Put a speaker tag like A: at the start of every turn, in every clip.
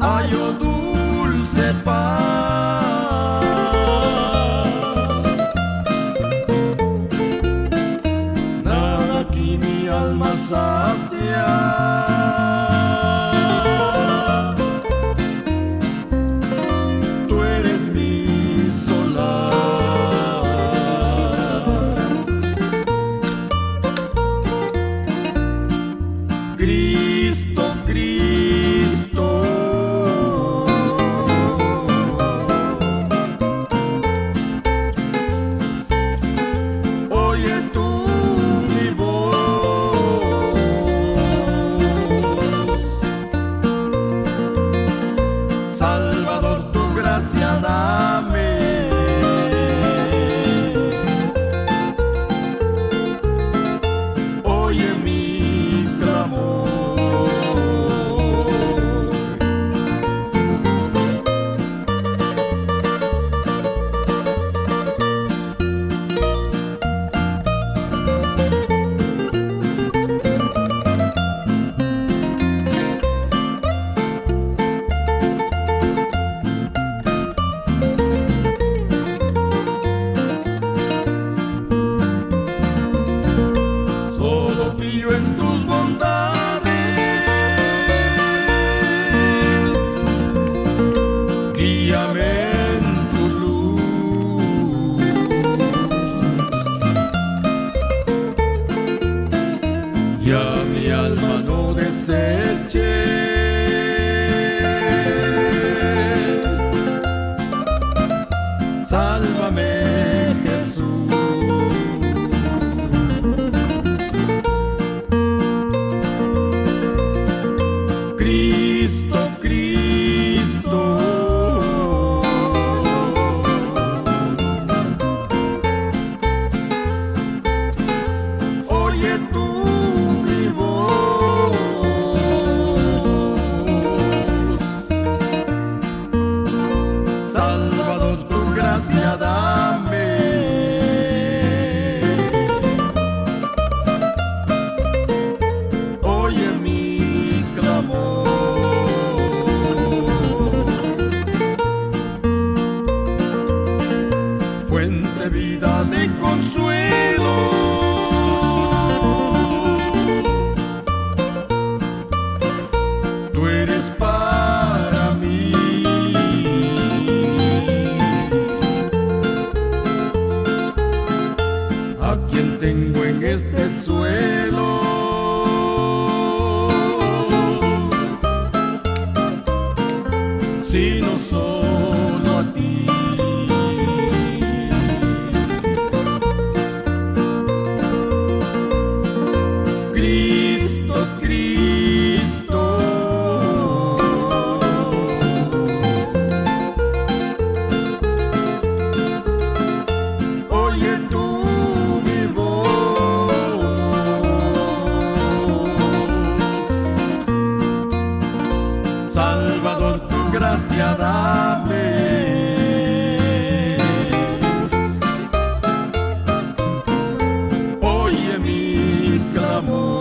A: hallo dulce paz. Nada aquí mi alma sacia. Ya mi alma no deseches, sálvame Jesús. Cristo, Cristo, oye tú. Dame, oye mi clamor, fuente vida de consuelo, tú eres para mí. Tengo en este suelo, sino solo a ti. Cristo, Cristo, oye tú. Salvador, tu gracia dame. Oye mi clamor.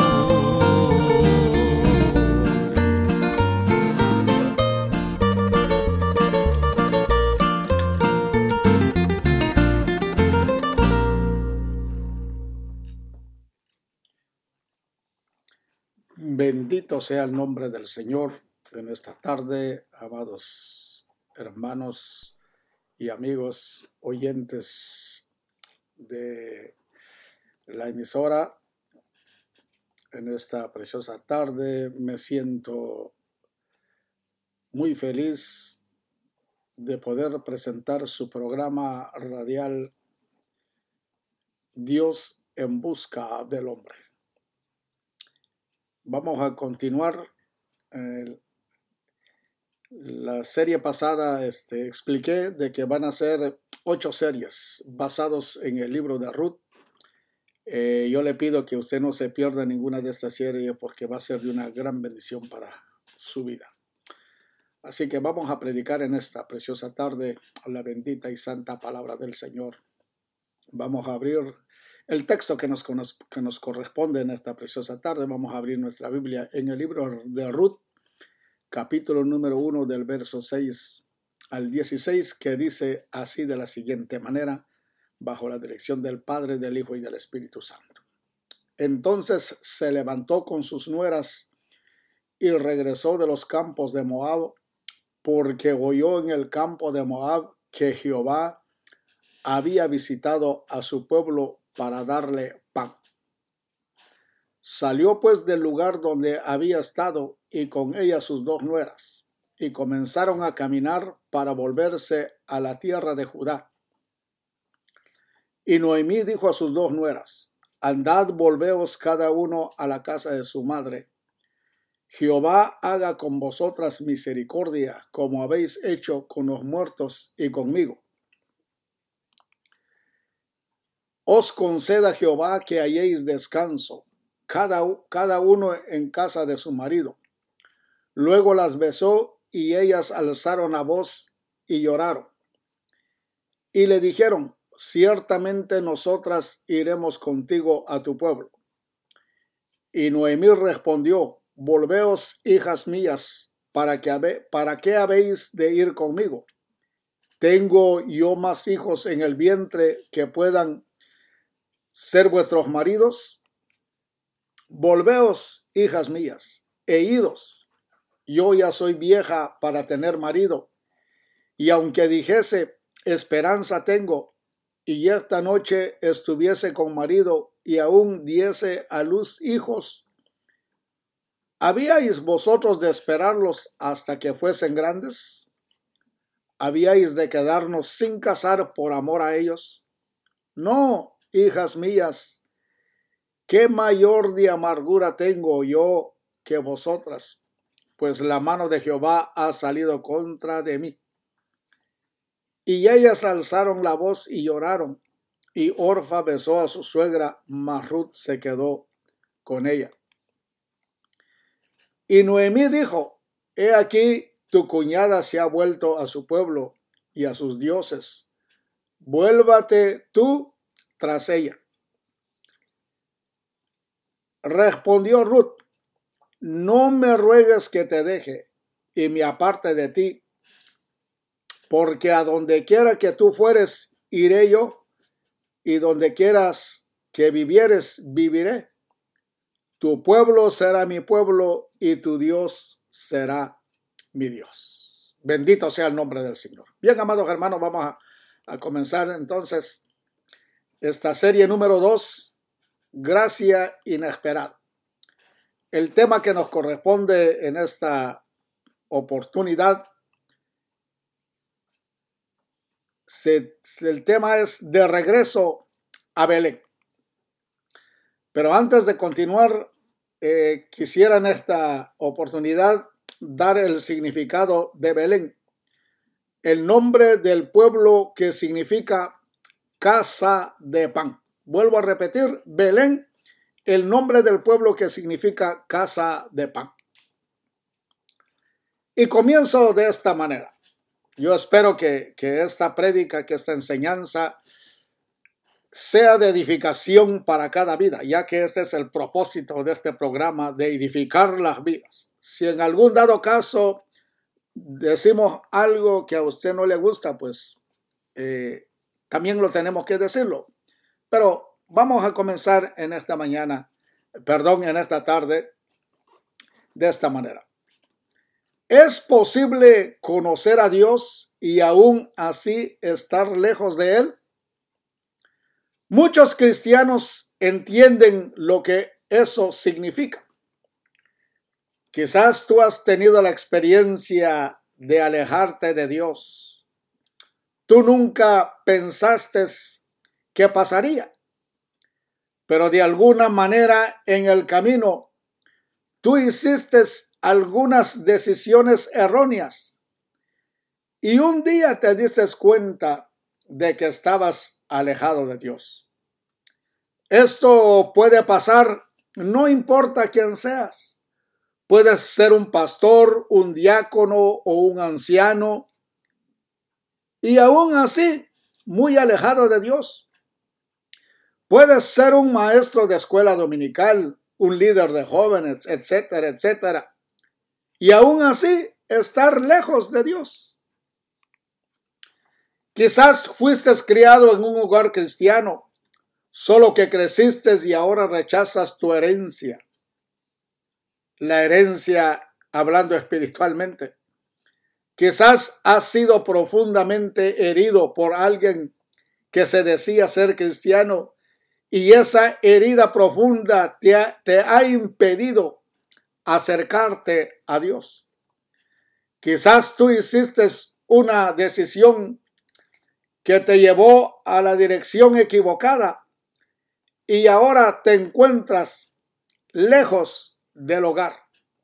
B: Bendito sea el nombre del Señor. En esta tarde, amados hermanos y amigos oyentes de la emisora, en esta preciosa tarde me siento muy feliz de poder presentar su programa radial Dios en busca del hombre. Vamos a continuar. La serie pasada expliqué de que van a ser 8 series basados en el libro de Ruth. Yo le pido que usted no se pierda ninguna de estas series porque va a ser de una gran bendición para su vida. Así que vamos a predicar en esta preciosa tarde la bendita y santa palabra del Señor. Vamos a abrir el texto que nos corresponde en esta preciosa tarde. Vamos a abrir nuestra Biblia en el libro de Ruth, capítulo número 1 del verso 6 al 16, que dice así de la siguiente manera, bajo la dirección del Padre, del Hijo y del Espíritu Santo. Entonces se levantó con sus nueras y regresó de los campos de Moab, porque oyó en el campo de Moab que Jehová había visitado a su pueblo para darle pan. Salió pues del lugar donde había estado y con ella sus 2 nueras, y comenzaron a caminar para volverse a la tierra de Judá. Y Noemí dijo a sus 2 nueras: andad, volveos cada uno a la casa de su madre. Jehová haga con vosotras misericordia, como habéis hecho con los muertos y conmigo. Os conceda Jehová que halléis descanso, cada uno en casa de su marido. Luego las besó, y ellas alzaron la voz y lloraron. Y le dijeron: ciertamente nosotras iremos contigo a tu pueblo. Y Noemí respondió: volveos, hijas mías, ¿para qué habéis de ir conmigo? ¿Tengo yo más hijos en el vientre que puedan ser vuestros maridos? Volveos, hijas mías, e idos. Yo ya soy vieja para tener marido, y aunque dijese: esperanza tengo, y esta noche estuviese con marido, y aún diese a luz hijos, ¿habíais vosotros de esperarlos hasta que fuesen grandes? ¿Habíais de quedarnos sin casar por amor a ellos? No, hijas mías, ¿qué mayor de amargura tengo yo que vosotras? Pues la mano de Jehová ha salido contra de mí. Y ellas alzaron la voz y lloraron, y Orfa besó a su suegra, mas Ruth se quedó con ella. Y Noemí dijo: he aquí, tu cuñada se ha vuelto a su pueblo y a sus dioses. Vuélvate tú tras ella. Respondió Ruth: no me ruegues que te deje y me aparte de ti, porque a donde quiera que tú fueres, iré yo, y donde quieras que vivieres, viviré. Tu pueblo será mi pueblo, y tu Dios será mi Dios. Bendito sea el nombre del Señor. Bien, amados hermanos, vamos a comenzar entonces esta serie número 2, Gracia Inesperada. El tema que nos corresponde en esta oportunidad, el tema es de regreso a Belén. Pero antes de continuar, quisiera en esta oportunidad dar el significado de Belén. El nombre del pueblo que significa casa de pan. Vuelvo a repetir, Belén, el nombre del pueblo que significa casa de pan. Y comienzo de esta manera. Yo espero que esta prédica, que esta enseñanza sea de edificación para cada vida, ya que este es el propósito de este programa, de edificar las vidas. Si en algún dado caso decimos algo que a usted no le gusta, pues también lo tenemos que decirlo. Pero vamos a comenzar en esta en esta tarde, de esta manera. ¿Es posible conocer a Dios y aún así estar lejos de Él? Muchos cristianos entienden lo que eso significa. Quizás tú has tenido la experiencia de alejarte de Dios. Tú nunca pensaste qué pasaría, pero de alguna manera en el camino tú hiciste algunas decisiones erróneas y un día te diste cuenta de que estabas alejado de Dios. Esto puede pasar, no importa quién seas. Puedes ser un pastor, un diácono o un anciano y aún así muy alejado de Dios. Puedes ser un maestro de escuela dominical, un líder de jóvenes, etcétera, etcétera. y aún así estar lejos de Dios. Quizás fuiste criado en un hogar cristiano, solo que creciste y ahora rechazas tu herencia. La herencia hablando espiritualmente. Quizás has sido profundamente herido por alguien que se decía ser cristiano y esa herida profunda te ha impedido acercarte a Dios. Quizás tú hiciste una decisión que te llevó a la dirección equivocada y ahora te encuentras lejos del hogar.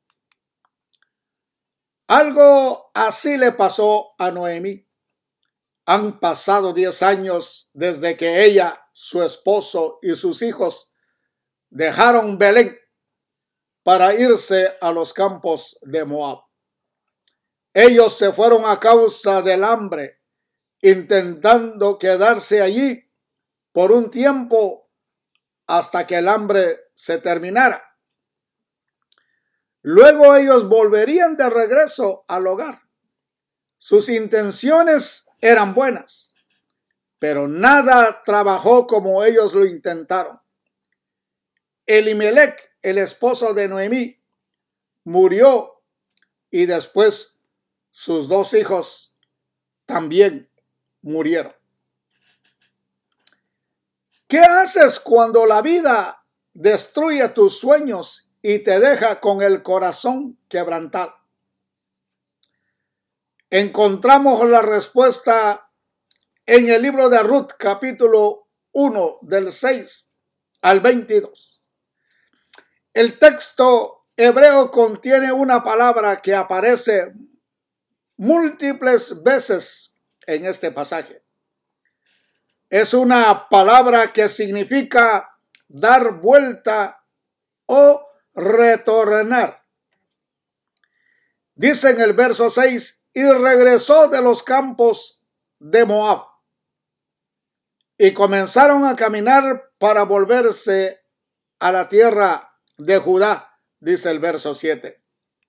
B: Algo así le pasó a Noemí. Han pasado 10 años desde que ella, su esposo y sus hijos dejaron Belén para irse a los campos de Moab. Ellos se fueron a causa del hambre, intentando quedarse allí por un tiempo hasta que el hambre se terminara. Luego ellos volverían de regreso al hogar. Sus intenciones eran buenas, pero nada trabajó como ellos lo intentaron. Elimelec, el esposo de Noemí, murió y después sus 2 hijos también murieron. ¿Qué haces cuando la vida destruye tus sueños y te deja con el corazón quebrantado? Encontramos la respuesta en el libro de Ruth, capítulo 1, del 6 al 22. El texto hebreo contiene una palabra que aparece múltiples veces en este pasaje. Es una palabra que significa dar vuelta o retornar. Dice en el verso 6, y regresó de los campos de Moab. Y comenzaron a caminar para volverse a la tierra de Judá, dice el verso 7.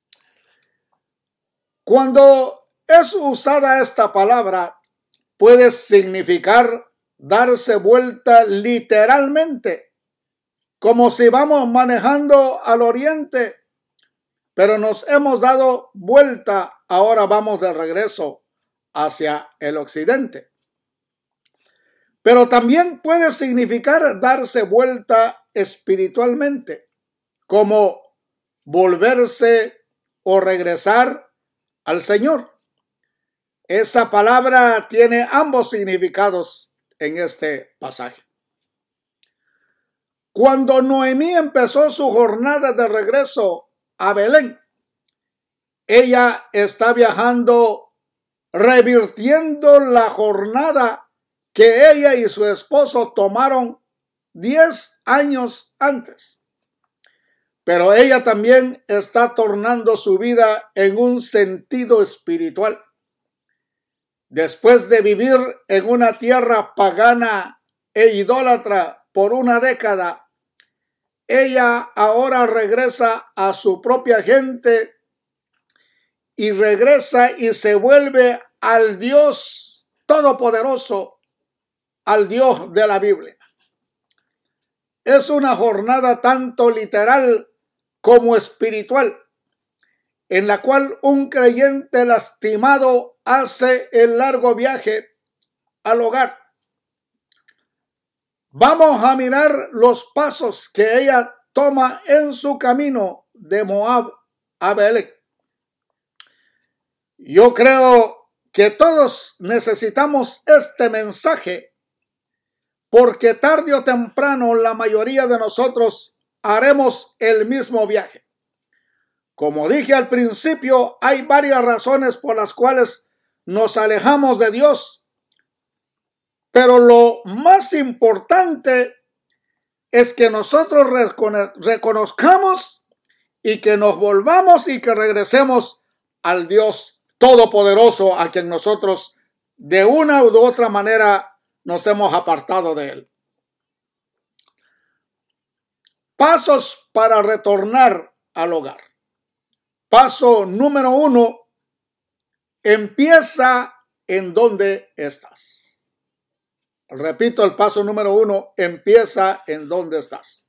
B: Cuando es usada esta palabra, puede significar darse vuelta literalmente, como si vamos manejando al oriente, pero nos hemos dado vuelta, ahora vamos de regreso hacia el occidente. Pero también puede significar darse vuelta espiritualmente, como volverse o regresar al Señor. Esa palabra tiene ambos significados en este pasaje. Cuando Noemí empezó su jornada de regreso a Belén, ella está viajando, revirtiendo la jornada que ella y su esposo tomaron 10 años antes. Pero ella también está tornando su vida en un sentido espiritual. Después de vivir en una tierra pagana e idólatra por una década, ella ahora regresa a su propia gente y regresa y se vuelve al Dios Todopoderoso, al Dios de la Biblia. Es una jornada tanto literal como espiritual, en la cual un creyente lastimado hace el largo viaje al hogar. Vamos a mirar los pasos que ella toma en su camino de Moab a Belén. Yo creo que todos necesitamos este mensaje, porque tarde o temprano la mayoría de nosotros haremos el mismo viaje. Como dije al principio, hay varias razones por las cuales nos alejamos de Dios. Pero lo más importante es que nosotros reconozcamos y que nos volvamos y que regresemos al Dios Todopoderoso, a quien nosotros de una u otra manera nos hemos apartado de él. Pasos para retornar al hogar. paso número 1, empieza en donde estás. Repito, el paso número 1, empieza en donde estás.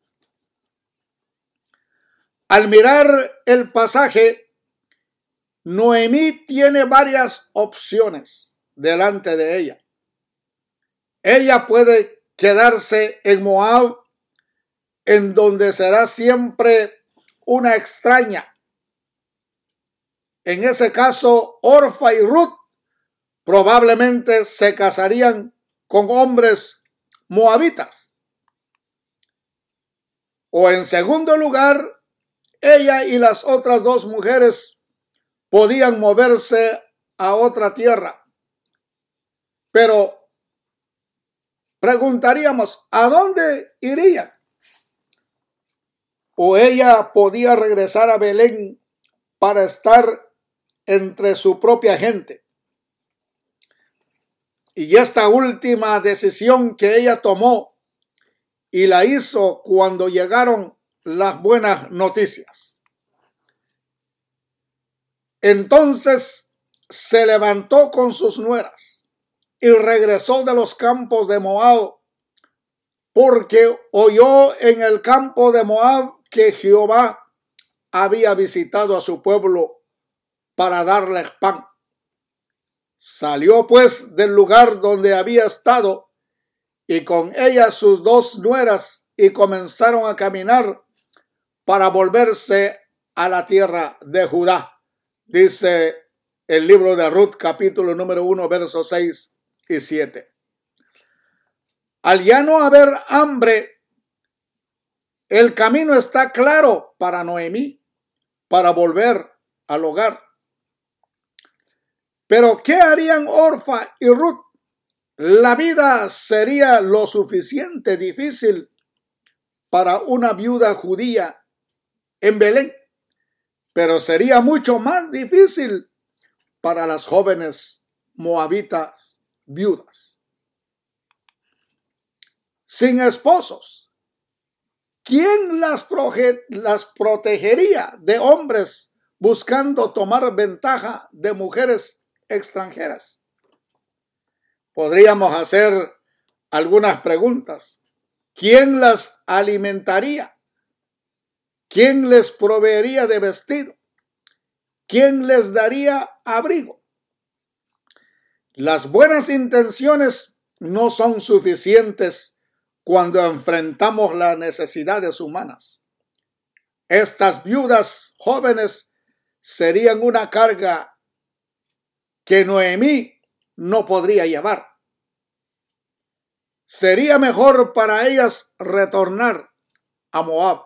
B: Al mirar el pasaje, Noemí tiene varias opciones delante de ella. Ella puede quedarse en Moab, en donde será siempre una extraña. En ese caso, Orfa y Ruth probablemente se casarían con hombres moabitas. O en segundo lugar, ella y las otras 2 mujeres podían moverse a otra tierra. Pero preguntaríamos, ¿a dónde irían? O ella podía regresar a Belén para estar entre su propia gente. Y esta última decisión que ella tomó y la hizo cuando llegaron las buenas noticias. Entonces se levantó con sus nueras y regresó de los campos de Moab, porque oyó en el campo de Moab que Jehová había visitado a su pueblo para darles pan. Salió pues del lugar donde había estado y con ella sus 2 nueras y comenzaron a caminar para volverse a la tierra de Judá. Dice el libro de Ruth, capítulo número 1, versos 6 y 7. Al ya no haber hambre, el camino está claro para Noemí, para volver al hogar. Pero ¿qué harían Orfa y Ruth? La vida sería lo suficiente difícil para una viuda judía en Belén, pero sería mucho más difícil para las jóvenes moabitas viudas. Sin esposos, ¿quién las protegería de hombres buscando tomar ventaja de mujeres extranjeras? Podríamos hacer algunas preguntas. ¿Quién las alimentaría? ¿Quién les proveería de vestido? ¿Quién les daría abrigo? Las buenas intenciones no son suficientes cuando enfrentamos las necesidades humanas. Estas viudas jóvenes serían una carga que Noemí no podría llevar. Sería mejor para ellas retornar a Moab.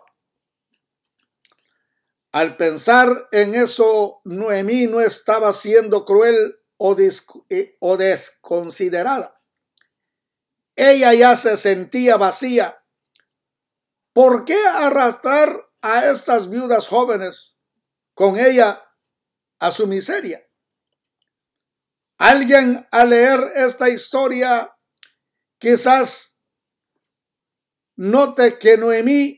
B: Al pensar en eso, Noemí no estaba siendo cruel o desconsiderada. Ella ya se sentía vacía. ¿Por qué arrastrar a estas viudas jóvenes con ella a su miseria? Alguien al leer esta historia quizás note que Noemí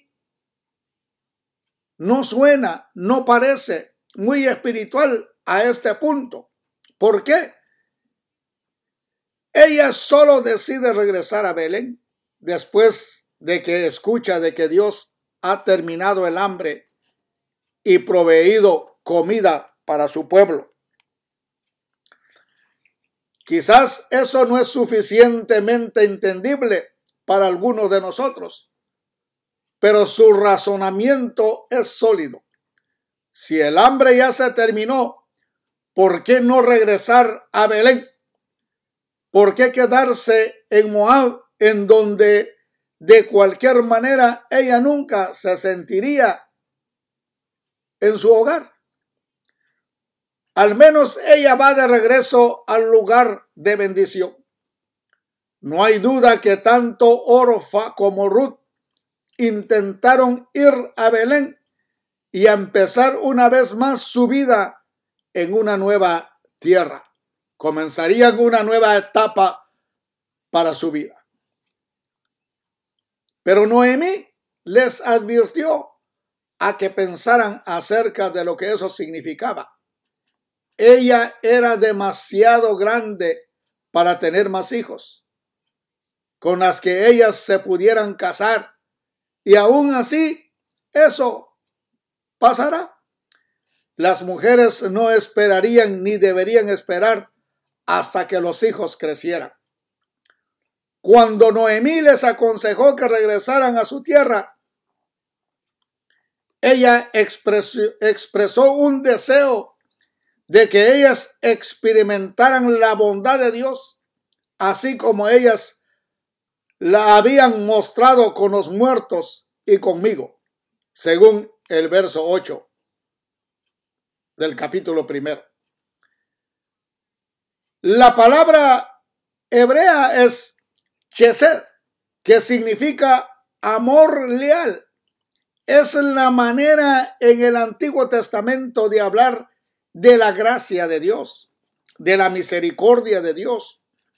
B: no suena, no parece muy espiritual a este punto. ¿Por qué? Ella solo decide regresar a Belén después de que escucha de que Dios ha terminado el hambre y proveído comida para su pueblo. Quizás eso no es suficientemente entendible para algunos de nosotros, pero su razonamiento es sólido. Si el hambre ya se terminó, ¿por qué no regresar a Belén? ¿Por qué quedarse en Moab, en donde de cualquier manera ella nunca se sentiría en su hogar? Al menos ella va de regreso al lugar de bendición. No hay duda que tanto Orfa como Ruth intentaron ir a Belén y a empezar una vez más su vida en una nueva tierra. Comenzarían una nueva etapa para su vida. Pero Noemí les advirtió a que pensaran acerca de lo que eso significaba. Ella era demasiado grande para tener más hijos, con las que ellas se pudieran casar, y aún así eso pasará. Las mujeres no esperarían ni deberían esperar hasta que los hijos crecieran. Cuando Noemí les aconsejó que regresaran a su tierra, ella expresó un deseo de que ellas experimentaran la bondad de Dios, así como ellas la habían mostrado con los muertos y conmigo, según el verso 8 del capítulo 1. La palabra hebrea es chesed, que significa amor leal. Es la manera en el Antiguo Testamento de hablar de la gracia de Dios, de la misericordia de Dios.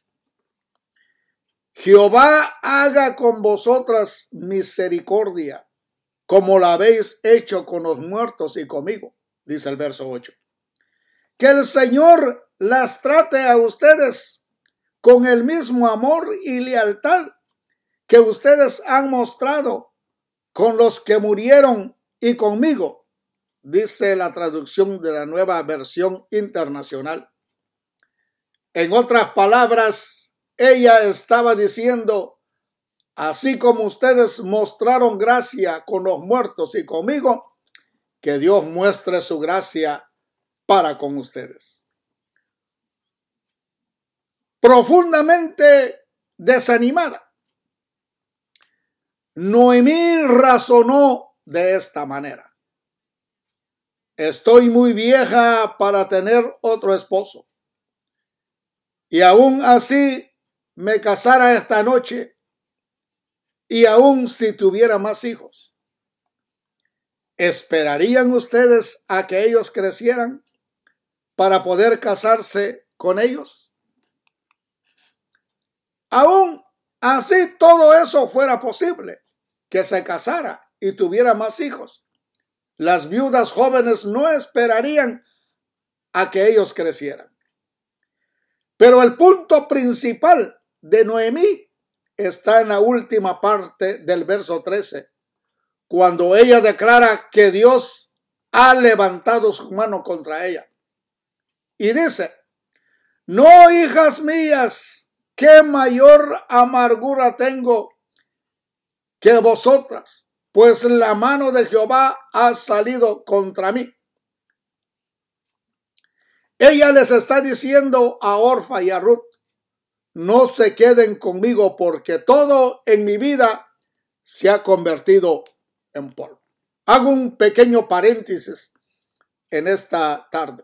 B: Jehová haga con vosotras misericordia, como la habéis hecho con los muertos y conmigo, dice el verso 8. Que el Señor las trate a ustedes con el mismo amor y lealtad que ustedes han mostrado con los que murieron y conmigo, dice la traducción de la Nueva Versión Internacional. En otras palabras, ella estaba diciendo, así como ustedes mostraron gracia con los muertos y conmigo, que Dios muestre su gracia para con ustedes. Profundamente desanimada, Noemí razonó de esta manera: estoy muy vieja para tener otro esposo, y aún así me casara esta noche, y aún si tuviera más hijos, ¿esperarían ustedes a que ellos crecieran para poder casarse con ellos? Aún así todo eso fuera posible, que se casara y tuviera más hijos, las viudas jóvenes no esperarían a que ellos crecieran. Pero el punto principal de Noemí está en la última parte del verso 13, cuando ella declara que Dios ha levantado su mano contra ella. Y dice: no, hijas mías, qué mayor amargura tengo que vosotras, pues la mano de Jehová ha salido contra mí. Ella les está diciendo a Orfa y a Ruth: no se queden conmigo, porque todo en mi vida se ha convertido en polvo. Hago un pequeño paréntesis en esta tarde.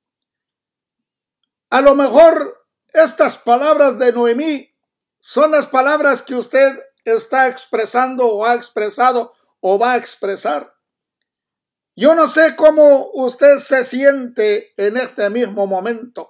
B: A lo mejor estas palabras de Noemí son las palabras que usted está expresando o ha expresado o va a expresar. Yo no sé cómo usted se siente en este mismo momento,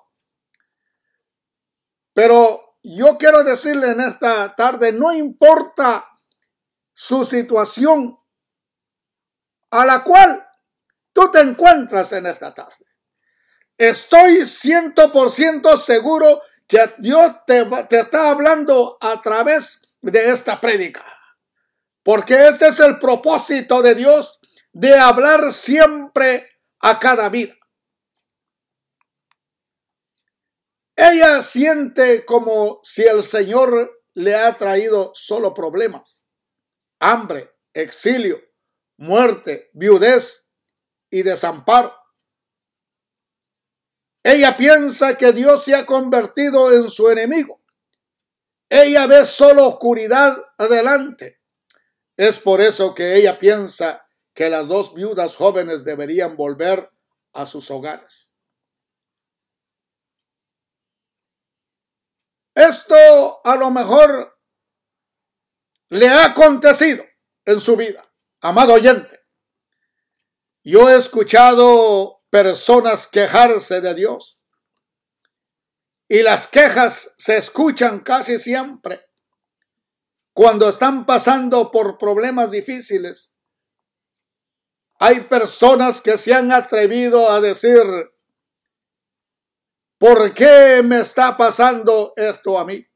B: pero yo quiero decirle en esta tarde, no importa su situación a la cual tú te encuentras en esta tarde. Estoy 100% seguro que Dios te está hablando a través de esta prédica, porque este es el propósito de Dios, de hablar siempre a cada vida. Ella siente como si el Señor le ha traído solo problemas, hambre, exilio, muerte, viudez y desamparo. Ella piensa que Dios se ha convertido en su enemigo. Ella ve solo oscuridad adelante. Es por eso que ella piensa que las dos viudas jóvenes deberían volver a sus hogares. Esto a lo mejor le ha acontecido en su vida, amado oyente. Yo he escuchado personas quejarse de Dios, y las quejas se escuchan casi siempre cuando están pasando por problemas difíciles, Hay personas que se han atrevido a decir, ¿por qué me está pasando esto a mí?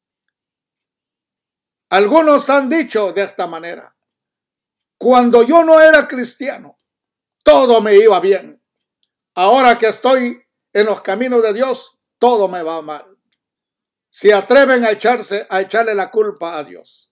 B: Algunos han dicho de esta manera, cuando yo no era cristiano, todo me iba bien. Ahora que estoy en los caminos de Dios, todo me va mal. Se atreven a echarle la culpa a Dios.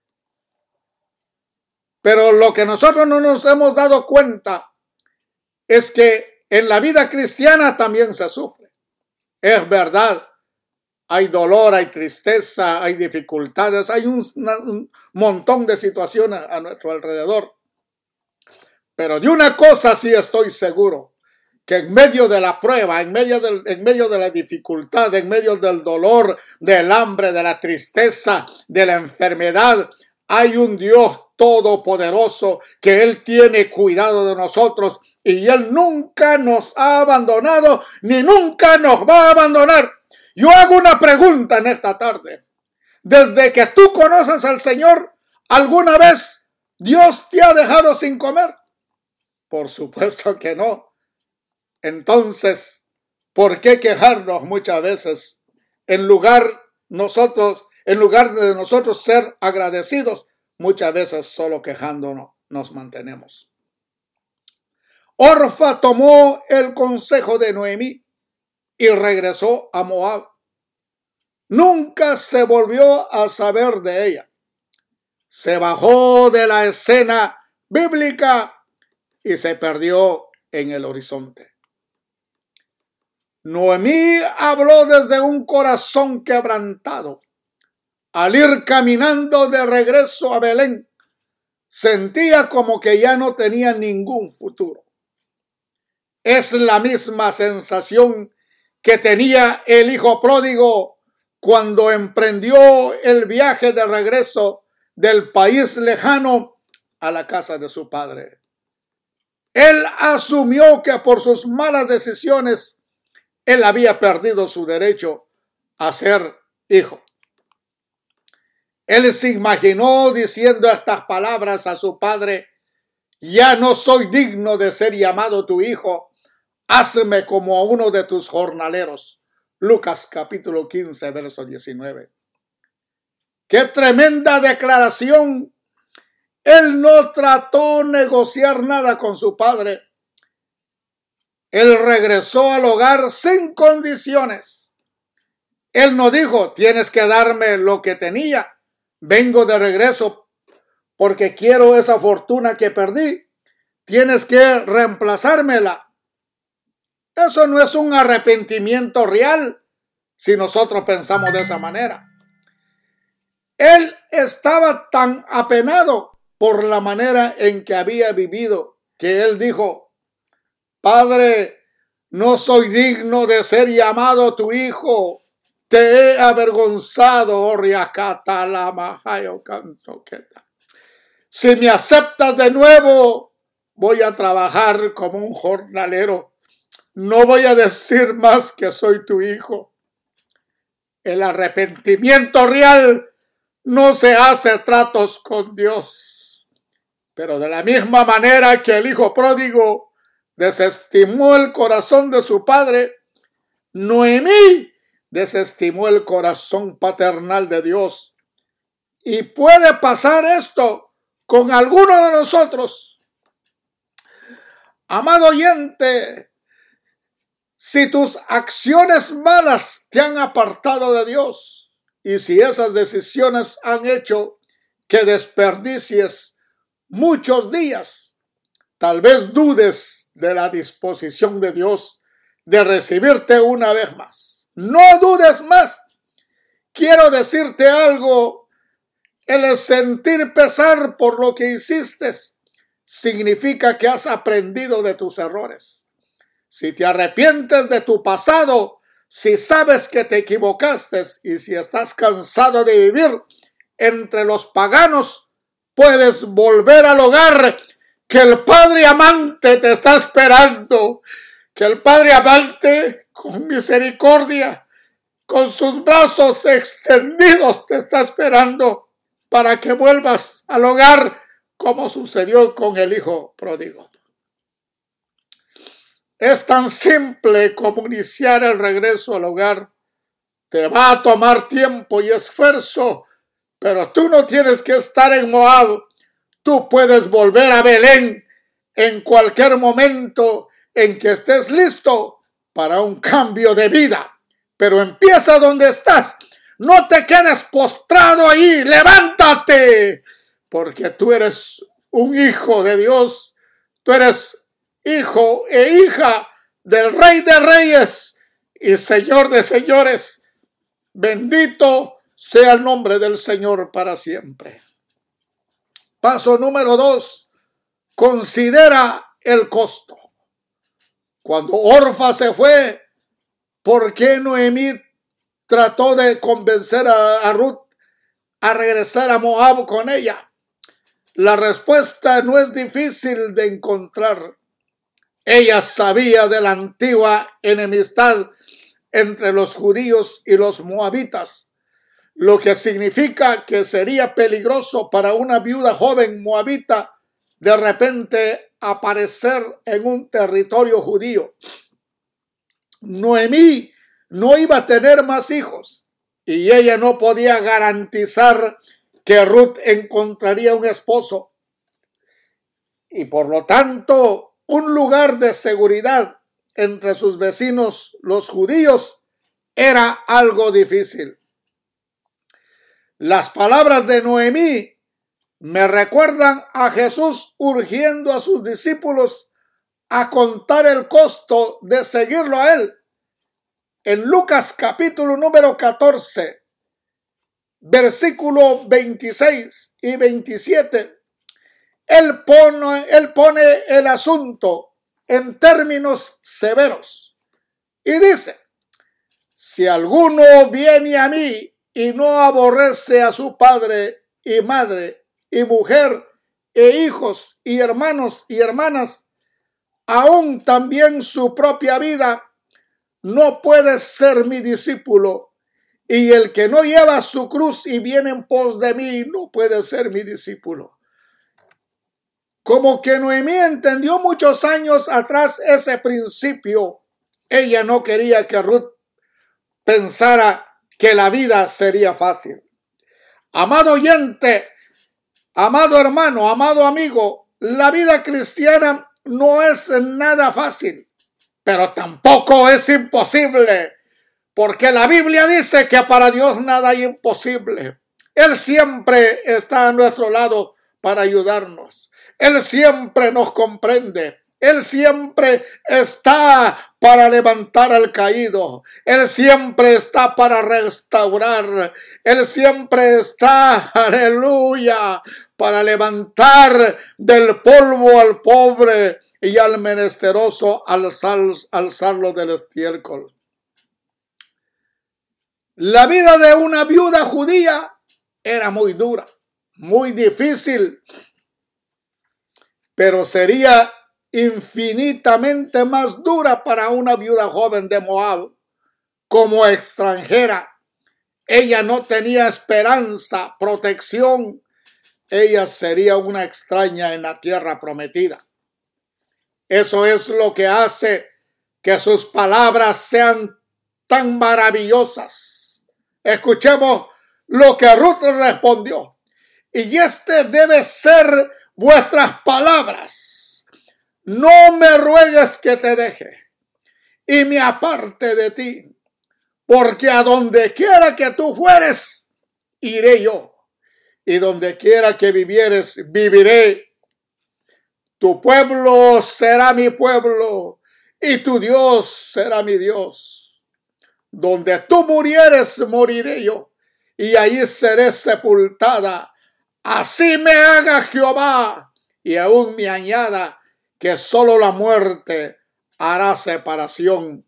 B: Pero lo que nosotros no nos hemos dado cuenta es que en la vida cristiana también se sufre. Es verdad, hay dolor, hay tristeza, hay dificultades, hay un montón de situaciones a nuestro alrededor. Pero de una cosa sí estoy seguro, que en medio de la prueba, en medio de la dificultad, en medio del dolor, del hambre, de la tristeza, de la enfermedad, hay un Dios todopoderoso que Él tiene cuidado de nosotros y Él nunca nos ha abandonado ni nunca nos va a abandonar. Yo hago una pregunta en esta tarde. Desde que tú conoces al Señor, ¿alguna vez Dios te ha dejado sin comer? Por supuesto que no. Entonces, ¿por qué quejarnos muchas veces en lugar de nosotros ser agradecidos? Muchas veces solo quejándonos nos mantenemos. Orfa tomó el consejo de Noemí y regresó a Moab. Nunca se volvió a saber de ella. Se bajó de la escena bíblica y se perdió en el horizonte. Noemí habló desde un corazón quebrantado. Al ir caminando de regreso a Belén, sentía como que ya no tenía ningún futuro. Es la misma sensación que tenía el hijo pródigo cuando emprendió el viaje de regreso del país lejano a la casa de su padre. Él asumió que por sus malas decisiones él había perdido su derecho a ser hijo. Él se imaginó diciendo estas palabras a su padre: ya no soy digno de ser llamado tu hijo, hazme como a uno de tus jornaleros. Lucas capítulo 15, verso 19. ¡Qué tremenda declaración! Él no trató de negociar nada con su padre. Él regresó al hogar sin condiciones. Él no dijo, tienes que darme lo que tenía. Vengo de regreso porque quiero esa fortuna que perdí. Tienes que reemplazármela. Eso no es un arrepentimiento real si nosotros pensamos de esa manera. Él estaba tan apenado por la manera en que había vivido que él dijo: Padre, no soy digno de ser llamado tu hijo. Te he avergonzado, si me aceptas de nuevo, voy a trabajar como un jornalero. No voy a decir más que soy tu hijo. El arrepentimiento real no se hace tratos con Dios. Pero de la misma manera que el hijo pródigo desestimó el corazón de su padre, Noemí desestimó el corazón paternal de Dios. Y puede pasar esto con alguno de nosotros. Amado oyente, si tus acciones malas te han apartado de Dios y si esas decisiones han hecho que desperdicies muchos días, tal vez dudes de la disposición de Dios de recibirte una vez más. No dudes más. Quiero decirte algo. El sentir pesar por lo que hiciste significa que has aprendido de tus errores. Si te arrepientes de tu pasado, si sabes que te equivocaste y si estás cansado de vivir entre los paganos, puedes volver al hogar, que el Padre amante te está esperando, que el Padre amante con misericordia, con sus brazos extendidos te está esperando para que vuelvas al hogar como sucedió con el hijo pródigo. Es tan simple como iniciar el regreso al hogar. Te va a tomar tiempo y esfuerzo, pero tú no tienes que estar en Moab. Tú puedes volver a Belén en cualquier momento en que estés listo para un cambio de vida. Pero empieza donde estás. No te quedes postrado ahí. Levántate, porque tú eres un hijo de Dios. Tú eres hijo e hija del Rey de Reyes y Señor de Señores. Bendito sea el nombre del Señor para siempre. Paso número 2. Considera el costo. Cuando Orfa se fue, ¿por qué Noemí trató de convencer a Ruth a regresar a Moab con ella? La respuesta no es difícil de encontrar. Ella sabía de la antigua enemistad entre los judíos y los moabitas, lo que significa que sería peligroso para una viuda joven moabita de repente aparecer en un territorio judío. Noemí no iba a tener más hijos y ella no podía garantizar que Ruth encontraría un esposo y por lo tanto un lugar de seguridad entre sus vecinos los judíos era algo difícil. Las palabras de Noemí me recuerdan a Jesús urgiendo a sus discípulos a contar el costo de seguirlo a él. En Lucas capítulo número 14, versículo 26 y 27, él pone el asunto en términos severos y dice: si alguno viene a mí y no aborrece a su padre y madre y mujer e hijos y hermanos y hermanas, aún también su propia vida, no puede ser mi discípulo. Y el que no lleva su cruz y viene en pos de mí, no puede ser mi discípulo. Como que Noemí entendió muchos años atrás ese principio, ella no quería que Ruth pensara que la vida sería fácil. Amado oyente, amado hermano, amado amigo, la vida cristiana no es nada fácil, pero tampoco es imposible, porque la Biblia dice que para Dios nada es imposible. Él siempre está a nuestro lado para ayudarnos. Él siempre nos comprende. Él siempre está para levantar al caído. Él siempre está para restaurar. Él siempre está, aleluya, para levantar del polvo al pobre y al menesteroso alzarlo del estiércol. La vida de una viuda judía era muy dura, muy difícil, pero sería infinitamente más dura para una viuda joven de Moab. Como extranjera, ella no tenía esperanza, protección. Ella sería una extraña en la tierra prometida. Eso es lo que hace que sus palabras sean tan maravillosas. Escuchemos lo que Ruth respondió. Y este debe ser vuestras palabras: no me ruegues que te deje y me aparte de ti, porque a donde quiera que tú fueres, iré yo, y donde quiera que vivieres, viviré. Tu pueblo será mi pueblo, y tu Dios será mi Dios. Donde tú murieres, moriré yo, y ahí seré sepultada. Así me haga Jehová, y aún me añada que solo la muerte hará separación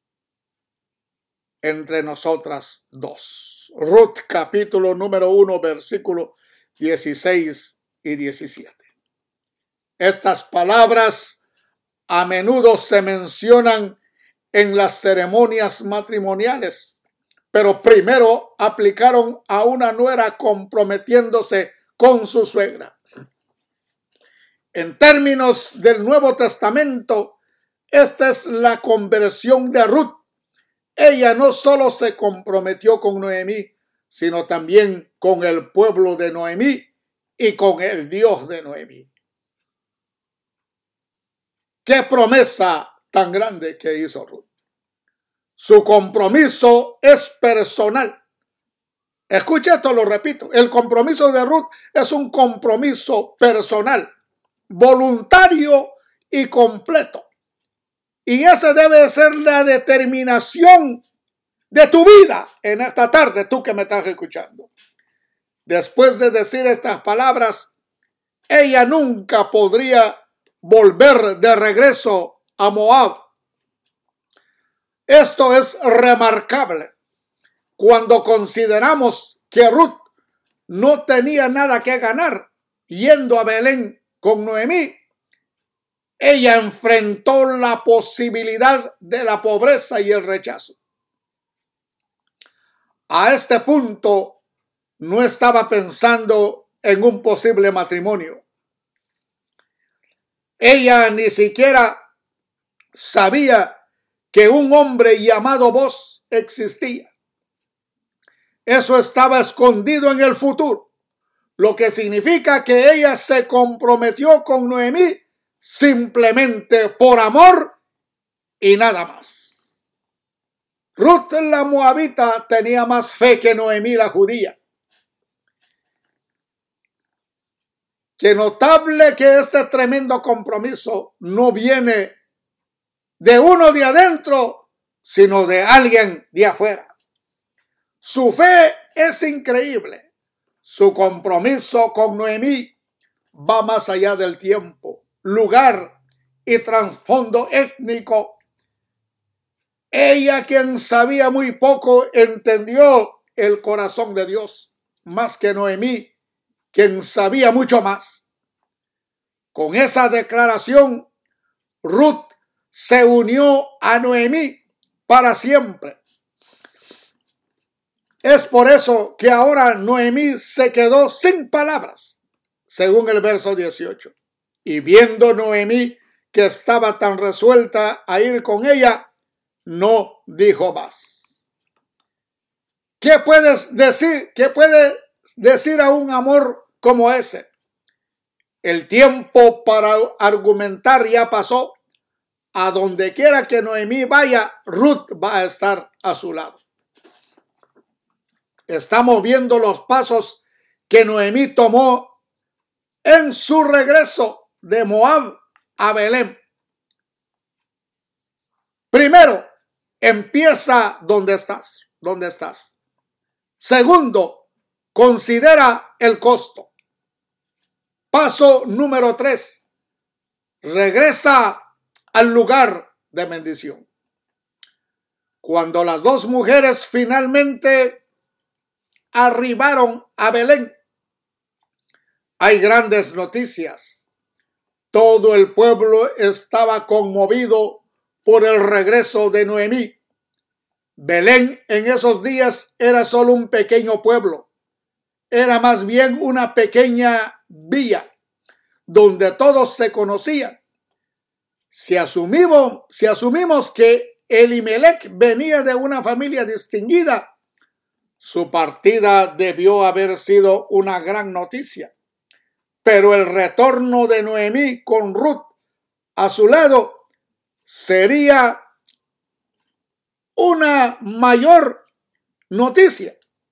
B: entre nosotras dos. Ruth capítulo número 1, versículo 16 y 17. Estas palabras a menudo se mencionan en las ceremonias matrimoniales, pero primero aplicaron a una nuera comprometiéndose con su suegra. En términos del Nuevo Testamento, esta es la conversión de Ruth. Ella no solo se comprometió con Noemí, sino también con el pueblo de Noemí y con el Dios de Noemí. ¡Qué promesa tan grande que hizo Ruth! Su compromiso es personal. Escucha esto, lo repito. El compromiso de Ruth es un compromiso personal, voluntario y completo. Y esa debe ser la determinación de tu vida en esta tarde, tú que me estás escuchando. Después de decir estas palabras, ella nunca podría volver de regreso a Moab. Esto es remarcable cuando consideramos que Ruth no tenía nada que ganar yendo a Belén con Noemí. Ella enfrentó la posibilidad de la pobreza y el rechazo. A este punto no estaba pensando en un posible matrimonio. Ella ni siquiera sabía que un hombre llamado Boaz existía. Eso estaba escondido en el futuro, lo que significa que ella se comprometió con Noemí simplemente por amor y nada más. Ruth la moabita tenía más fe que Noemí la judía. Qué notable que este tremendo compromiso no viene de uno de adentro, sino de alguien de afuera. Su fe es increíble. Su compromiso con Noemí va más allá del tiempo, lugar y trasfondo étnico. Ella, quien sabía muy poco, entendió el corazón de Dios más que Noemí, quien sabía mucho más. Con esa declaración, Ruth se unió a Noemí para siempre. Es por eso que ahora Noemí se quedó sin palabras, según el verso 18. Y viendo Noemí que estaba tan resuelta a ir con ella, no dijo más. ¿Qué puedes decir? ¿Qué puede decir a un amor como ese? El tiempo para argumentar ya pasó. A donde quiera que Noemí vaya, Ruth va a estar a su lado. Estamos viendo los pasos que Noemí tomó en su regreso de Moab a Belén. Primero, empieza donde estás. Segundo, considera el costo. Paso número 3. Regresa al lugar de bendición. Cuando las dos mujeres finalmente arribaron a Belén, hay grandes noticias. Todo el pueblo estaba conmovido por el regreso de Noemí. Belén en esos días era solo un pequeño pueblo. Era más bien una pequeña villa donde todos se conocían. Si asumimos que Elimelech venía de una familia distinguida, su partida debió haber sido una gran noticia. Pero el retorno de Noemí con Ruth a su lado sería una mayor noticia.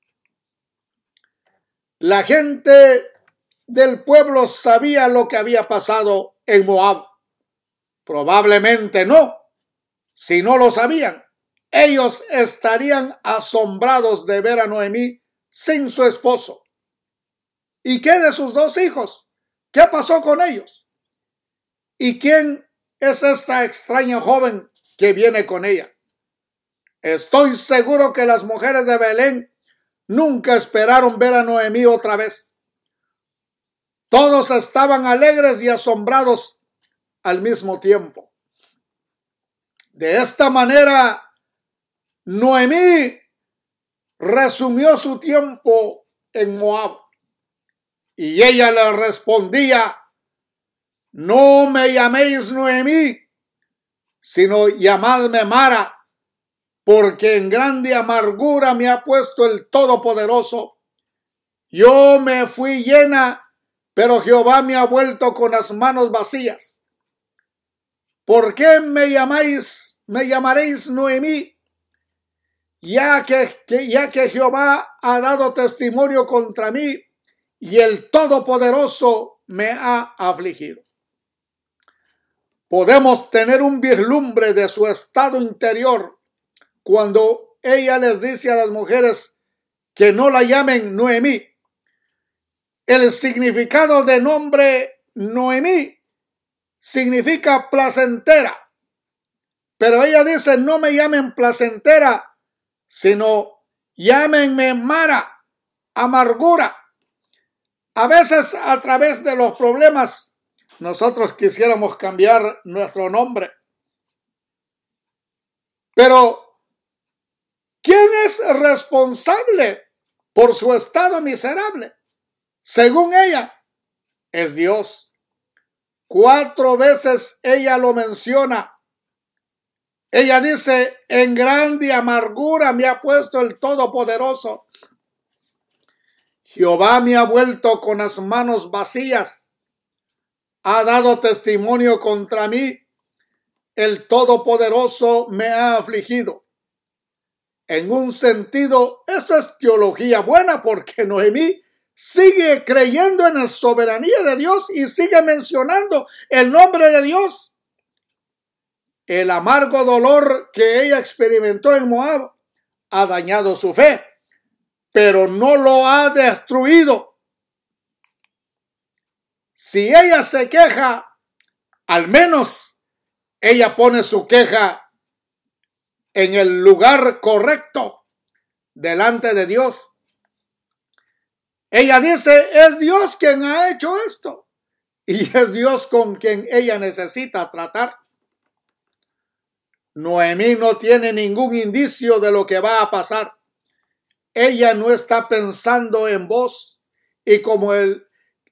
B: La gente del pueblo sabía lo que había pasado en Moab. Probablemente no. Si no lo sabían, ellos estarían asombrados de ver a Noemí sin su esposo. ¿Y qué de sus 2 hijos? ¿Qué pasó con ellos? ¿Y quién es esta extraña joven que viene con ella? Estoy seguro que las mujeres de Belén nunca esperaron ver a Noemí otra vez. Todos estaban alegres y asombrados al mismo tiempo. De esta manera, Noemí resumió su tiempo en Moab y ella le respondía no me llaméis Noemí, sino llamadme Mara, porque en grande amargura me ha puesto el Todopoderoso. Yo me fui llena, pero Jehová me ha vuelto con las manos vacías. ¿Por qué me llamaréis Noemí? Ya que Jehová ha dado testimonio contra mí y el Todopoderoso me ha afligido. Podemos tener un vislumbre de su estado interior cuando ella les dice a las mujeres que no la llamen Noemí. El significado de nombre Noemí significa placentera, pero ella dice no me llamen placentera, sino llámenme Mara, amargura. A veces a través de los problemas nosotros quisiéramos cambiar nuestro nombre, pero ¿quién es responsable por su estado miserable? Según ella, es Dios. 4 veces ella lo menciona. Ella dice, en grande amargura me ha puesto el Todopoderoso. Jehová me ha vuelto con las manos vacías. Ha dado testimonio contra mí. El Todopoderoso me ha afligido. En un sentido, esto es teología buena porque Noemí sigue creyendo en la soberanía de Dios y sigue mencionando el nombre de Dios. El amargo dolor que ella experimentó en Moab ha dañado su fe, pero no lo ha destruido. Si ella se queja, al menos ella pone su queja en el lugar correcto delante de Dios. Ella dice, es Dios quien ha hecho esto y es Dios con quien ella necesita tratar. Noemí no tiene ningún indicio de lo que va a pasar. Ella no está pensando en vos y como él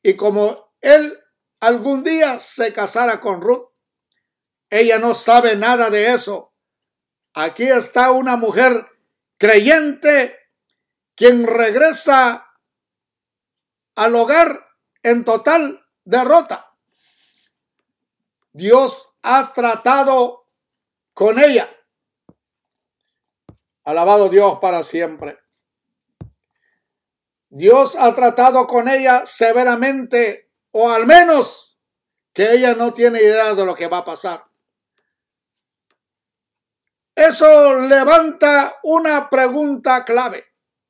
B: algún día se casara con Ruth. Ella no sabe nada de eso. Aquí está una mujer creyente quien regresa al hogar en total derrota. Dios ha tratado con ella. Alabado Dios para siempre. Dios ha tratado con ella severamente, o al menos que ella no tiene idea de lo que va a pasar. Eso levanta una pregunta clave.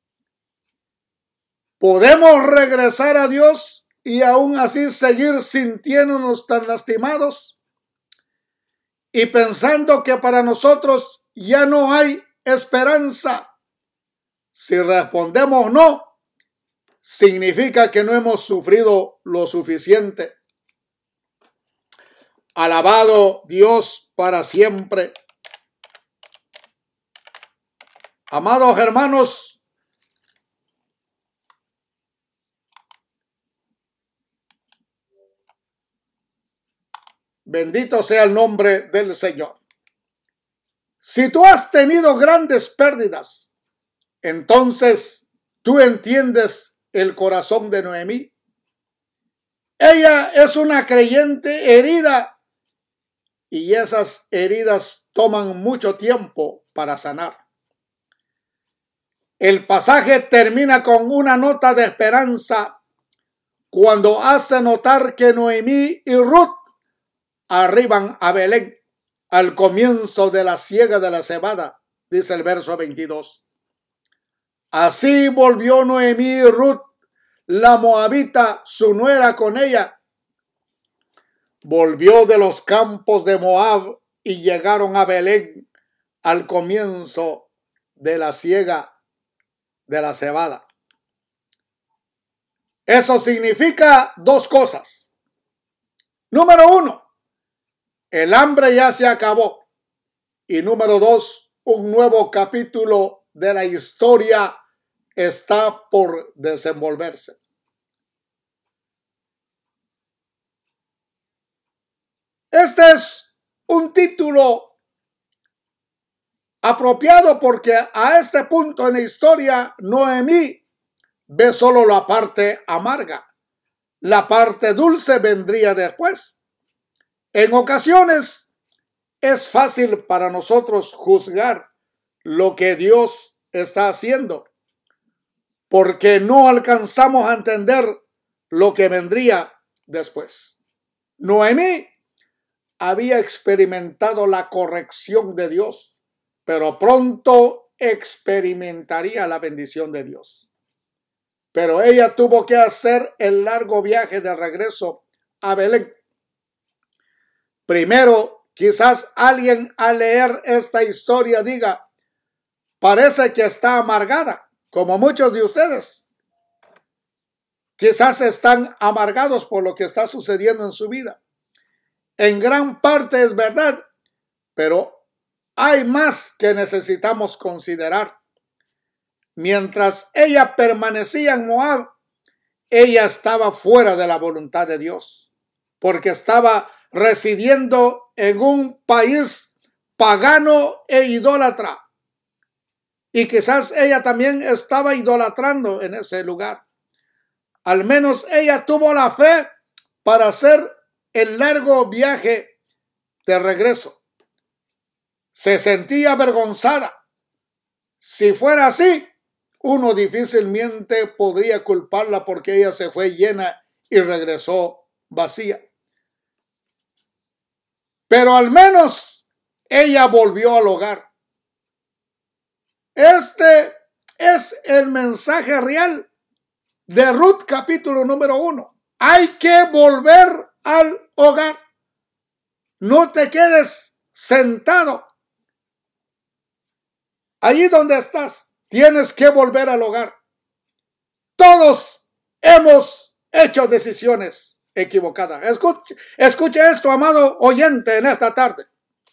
B: ¿Podemos regresar a Dios y aún así seguir sintiéndonos tan lastimados y pensando que para nosotros ya no hay esperanza? Si respondemos no, significa que no hemos sufrido lo suficiente. Alabado Dios para siempre. Amados hermanos, bendito sea el nombre del Señor. Si tú has tenido grandes pérdidas, entonces tú entiendes el corazón de Noemí. Ella es una creyente herida y esas heridas toman mucho tiempo para sanar. El pasaje termina con una nota de esperanza cuando hace notar que Noemí y Ruth arriban a Belén al comienzo de la siega de la cebada, dice el verso 22. Así volvió Noemí y Ruth, la moabita, su nuera con ella. Volvió de los campos de Moab y llegaron a Belén al comienzo de la siega de la cebada. Eso significa 2 cosas. Número 1, el hambre ya se acabó. Y número 2, un nuevo capítulo de la historia está por desenvolverse. Este es un título apropiado porque a este punto en la historia Noemí ve solo la parte amarga. La parte dulce vendría después. En ocasiones es fácil para nosotros juzgar lo que Dios está haciendo, porque no alcanzamos a entender lo que vendría después. Noemí había experimentado la corrección de Dios, pero pronto experimentaría la bendición de Dios. Pero ella tuvo que hacer el largo viaje de regreso a Belén. Primero, quizás alguien al leer esta historia diga, parece que está amargada, como muchos de ustedes. Quizás están amargados por lo que está sucediendo en su vida. En gran parte es verdad, pero hay más que necesitamos considerar. Mientras ella permanecía en Moab, ella estaba fuera de la voluntad de Dios, porque estaba residiendo en un país pagano e idólatra. Y quizás ella también estaba idolatrando en ese lugar. Al menos ella tuvo la fe para hacer el largo viaje de regreso. Se sentía avergonzada. Si fuera así, uno difícilmente podría culparla porque ella se fue llena y regresó vacía. Pero al menos ella volvió al hogar. Este es el mensaje real de Ruth capítulo número 1. Hay que volver al hogar. No te quedes sentado. Allí donde estás, tienes que volver al hogar. Todos hemos hecho decisiones equivocadas. Escuche esto, amado oyente, en esta tarde.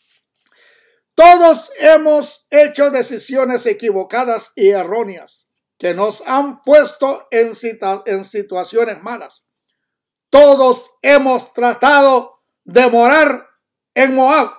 B: Todos hemos hecho decisiones equivocadas y erróneas que nos han puesto en situaciones malas. Todos hemos tratado de morar en Moab.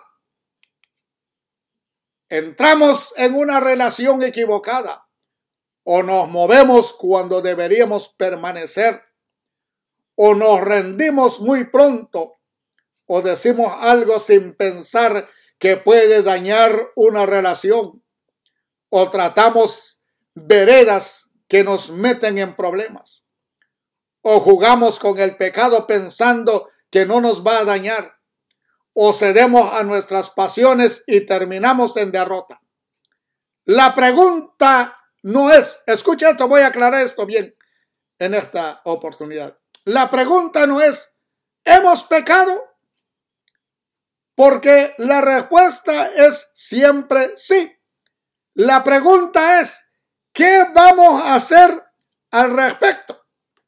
B: Entramos en una relación equivocada o nos movemos cuando deberíamos permanecer o nos rendimos muy pronto o decimos algo sin pensar que puede dañar una relación o tratamos veredas que nos meten en problemas o jugamos con el pecado pensando que no nos va a dañar o cedemos a nuestras pasiones y terminamos en derrota. La pregunta no es, escucha esto, voy a aclarar esto bien en esta oportunidad. La pregunta no es, ¿hemos pecado? Porque la respuesta es siempre sí. La pregunta es, ¿qué vamos a hacer al respecto?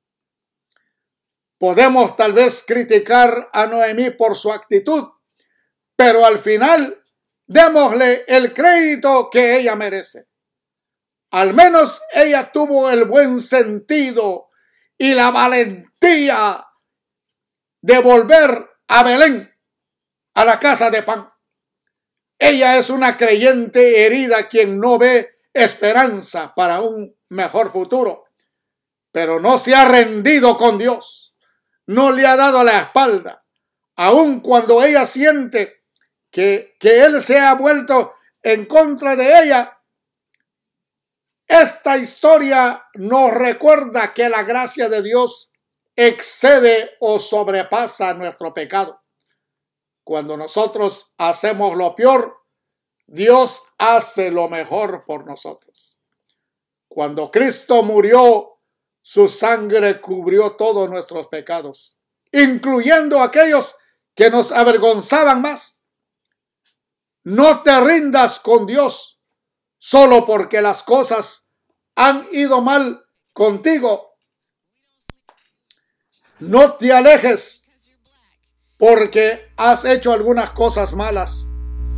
B: Podemos tal vez criticar a Noemí por su actitud, pero al final démosle el crédito que ella merece. Al menos ella tuvo el buen sentido y la valentía de volver a Belén, a la casa de pan. Ella es una creyente herida quien no ve esperanza para un mejor futuro, pero no se ha rendido con Dios, no le ha dado la espalda, aun cuando ella siente que Él se ha vuelto en contra de ella. Esta historia nos recuerda que la gracia de Dios excede o sobrepasa nuestro pecado. Cuando nosotros hacemos lo peor, Dios hace lo mejor por nosotros. Cuando Cristo murió, su sangre cubrió todos nuestros pecados, incluyendo aquellos que nos avergonzaban más. No te rindas con Dios solo porque las cosas han ido mal contigo. No te alejes porque has hecho algunas cosas malas.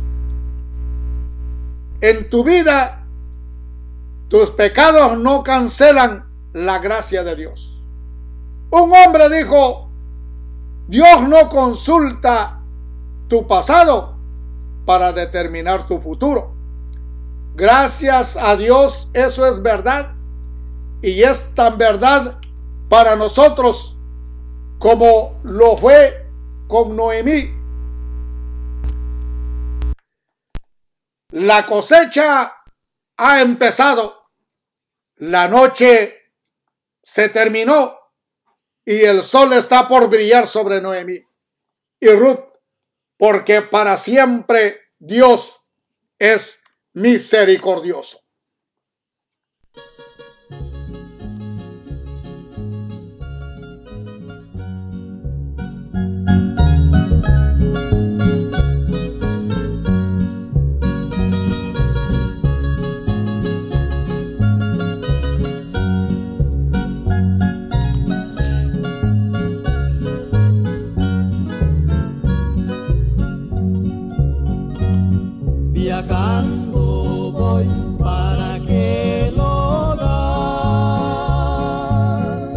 B: En tu vida, tus pecados no cancelan la gracia de Dios. Un hombre dijo, Dios no consulta tu pasado para determinar tu futuro. Gracias a Dios, eso es verdad, y es tan verdad para nosotros como lo fue con Noemí. La cosecha ha empezado, la noche se terminó y el sol está por brillar sobre Noemí y Ruth, porque para siempre Dios es misericordioso.
A: Viajando voy para aquel hogar,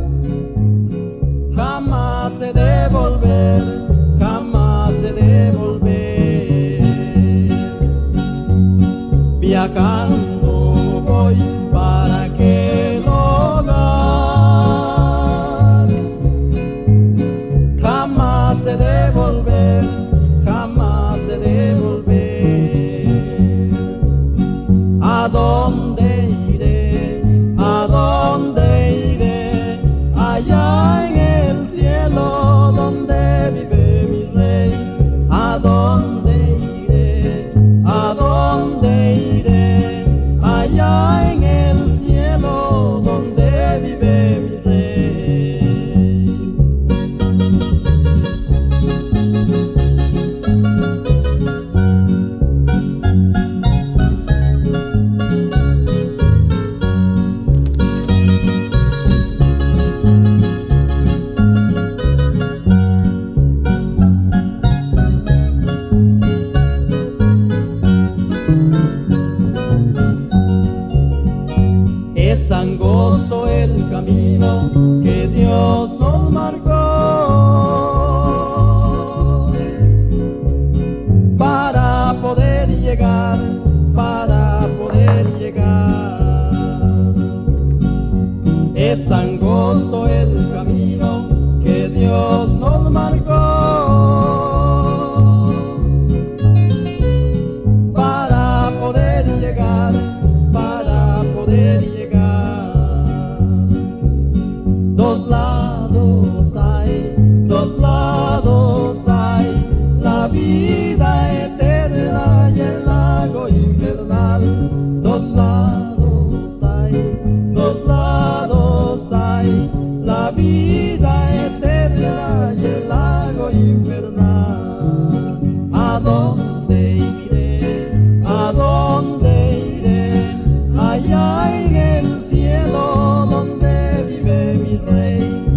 A: jamás he de volver, jamás he de volver. Viajando voy para aquel hogar, jamás he de volver, jamás he de volver. ¿A dónde iré? ¿A dónde iré? Allá en el cielo donde vive mi rey. ¿A dónde iré? ¿A dónde iré? Allá en el cielo donde vive mi rey. Es angosto el camino que Dios nos marcó para poder llegar, para poder llegar. Es angosto el camino que Dios nos marcó para poder llegar, para poder llegar. Dos lados hay, la vida eterna y el lago infernal. Dos lados hay, la vida eterna y el lago infernal. ¿A dónde iré? ¿A dónde iré? Allá en el cielo donde vive mi rey.